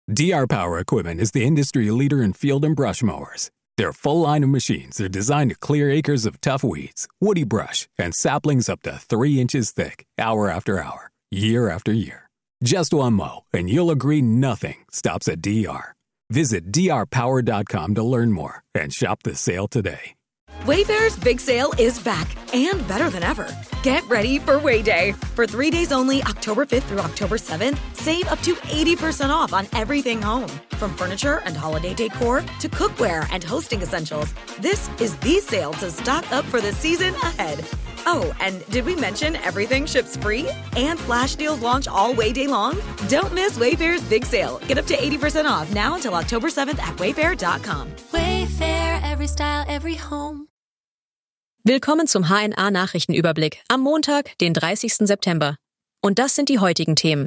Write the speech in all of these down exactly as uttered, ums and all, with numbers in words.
D R Power Equipment is the industry leader in field and brush mowers. Their full line of machines are designed to clear acres of tough weeds, woody brush, and saplings up to three inches thick, hour after hour, year after year. Just one mow, and you'll agree nothing stops at D R. Visit D R power dot com to learn more and shop the sale today. Wayfair's big sale is back and better than ever. Get ready for Way Day. For three days only, October fifth through October seventh, save up to eighty percent off on everything home. From furniture and holiday decor to cookware and hosting essentials, this is the sale to stock up for the season ahead. Oh, and did we mention everything ships free? And flash deals launch all Way Day long? Don't miss Wayfair's big sale. Get up to eighty percent off now until October seventh at wayfair dot com. Wayfair, every style, every home. Willkommen zum H N A-Nachrichtenüberblick am Montag, den dreißigsten September. Und das sind die heutigen Themen.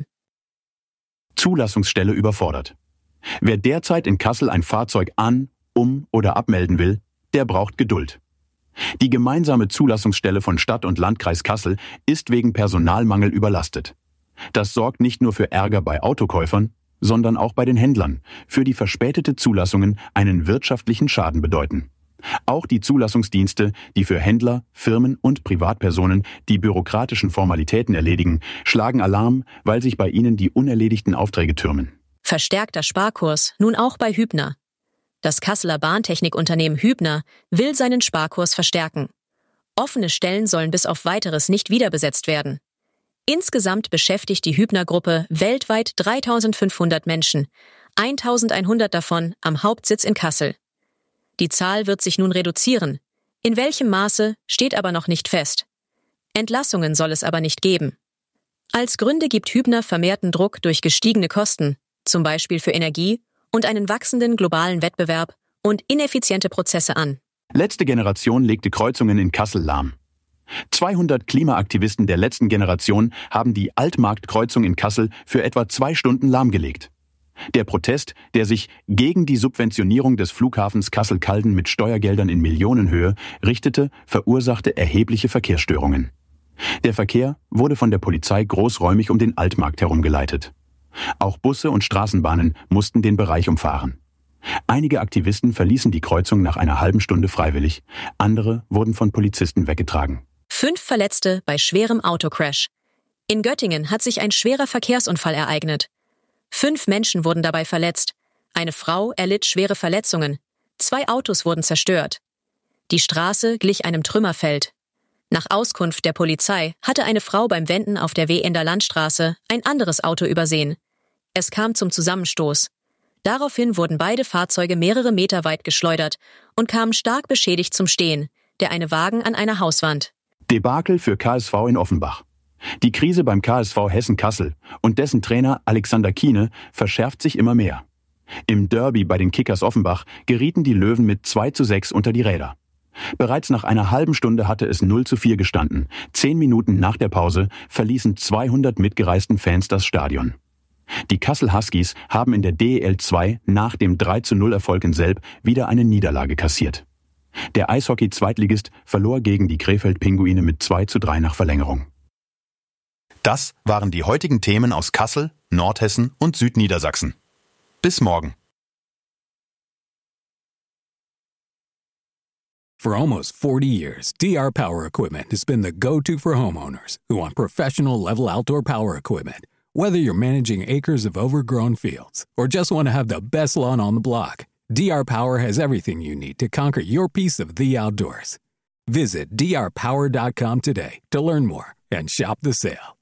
Zulassungsstelle überfordert. Wer derzeit in Kassel ein Fahrzeug an-, um- oder abmelden will, der braucht Geduld. Die gemeinsame Zulassungsstelle von Stadt und Landkreis Kassel ist wegen Personalmangel überlastet. Das sorgt nicht nur für Ärger bei Autokäufern, sondern auch bei den Händlern, für die verspätete Zulassungen einen wirtschaftlichen Schaden bedeuten. Auch die Zulassungsdienste, die für Händler, Firmen und Privatpersonen die bürokratischen Formalitäten erledigen, schlagen Alarm, weil sich bei ihnen die unerledigten Aufträge türmen. Verstärkter Sparkurs, nun auch bei Hübner. Das Kasseler Bahntechnikunternehmen Hübner will seinen Sparkurs verstärken. Offene Stellen sollen bis auf Weiteres nicht wieder besetzt werden. Insgesamt beschäftigt die Hübner-Gruppe weltweit dreitausendfünfhundert Menschen, eintausendeinhundert davon am Hauptsitz in Kassel. Die Zahl wird sich nun reduzieren. In welchem Maße, steht aber noch nicht fest. Entlassungen soll es aber nicht geben. Als Gründe gibt Hübner vermehrten Druck durch gestiegene Kosten, zum Beispiel für Energie, und einen wachsenden globalen Wettbewerb und ineffiziente Prozesse an. Letzte Generation legte Kreuzungen in Kassel lahm. zweihundert Klimaaktivisten der letzten Generation haben die Altmarktkreuzung in Kassel für etwa zwei Stunden lahmgelegt. Der Protest, der sich gegen die Subventionierung des Flughafens Kassel-Calden mit Steuergeldern in Millionenhöhe richtete, verursachte erhebliche Verkehrsstörungen. Der Verkehr wurde von der Polizei großräumig um den Altmarkt herumgeleitet. Auch Busse und Straßenbahnen mussten den Bereich umfahren. Einige Aktivisten verließen die Kreuzung nach einer halben Stunde freiwillig, andere wurden von Polizisten weggetragen. Fünf Verletzte bei schwerem Autocrash. In Göttingen hat sich ein schwerer Verkehrsunfall ereignet. Fünf Menschen wurden dabei verletzt. Eine Frau erlitt schwere Verletzungen. Zwei Autos wurden zerstört. Die Straße glich einem Trümmerfeld. Nach Auskunft der Polizei hatte eine Frau beim Wenden auf der Wehender Landstraße ein anderes Auto übersehen. Es kam zum Zusammenstoß. Daraufhin wurden beide Fahrzeuge mehrere Meter weit geschleudert und kamen stark beschädigt zum Stehen, der eine Wagen an einer Hauswand. Debakel für K S V in Offenbach. Die Krise beim K S V Hessen-Kassel und dessen Trainer Alexander Kiene verschärft sich immer mehr. Im Derby bei den Kickers Offenbach gerieten die Löwen mit zwei zu sechs unter die Räder. Bereits nach einer halben Stunde hatte es null zu vier gestanden. Zehn Minuten nach der Pause verließen zweihundert mitgereisten Fans das Stadion. Die Kassel Huskies haben in der D E L zwei nach dem drei zu null Erfolg in Selb wieder eine Niederlage kassiert. Der Eishockey-Zweitligist verlor gegen die Krefeld-Pinguine mit zwei zu drei nach Verlängerung. Das waren die heutigen Themen aus Kassel, Nordhessen und Südniedersachsen. Bis morgen. For almost forty years, D R Power Equipment has been the go-to for homeowners who want professional level outdoor power equipment. Whether you're managing acres of overgrown fields or just want to have the best lawn on the block, D R Power has everything you need to conquer your piece of the outdoors. Visit D R power dot com today to learn more and shop the sale.